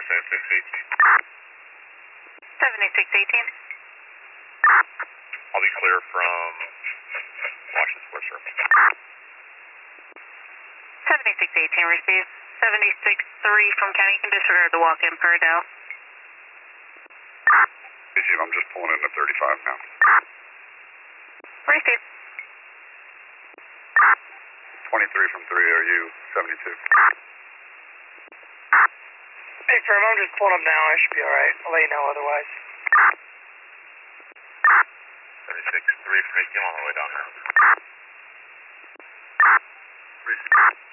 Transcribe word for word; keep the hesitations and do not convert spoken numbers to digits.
seventy-six eighteen. seventy-six eighteen. I'll be clear from Washington Square Circle. seventy-six eighteen received. seventy-six three from County. You can disregard the walk-in per Dow. Receive, I'm just pulling in at thirty-five now. Received. twenty-three from three, are you seventy-two? Hey, firm, I'm just pulling up now. I should be alright. I'll let you know otherwise. seventy-six three from eighteen, on the way down now. Receive.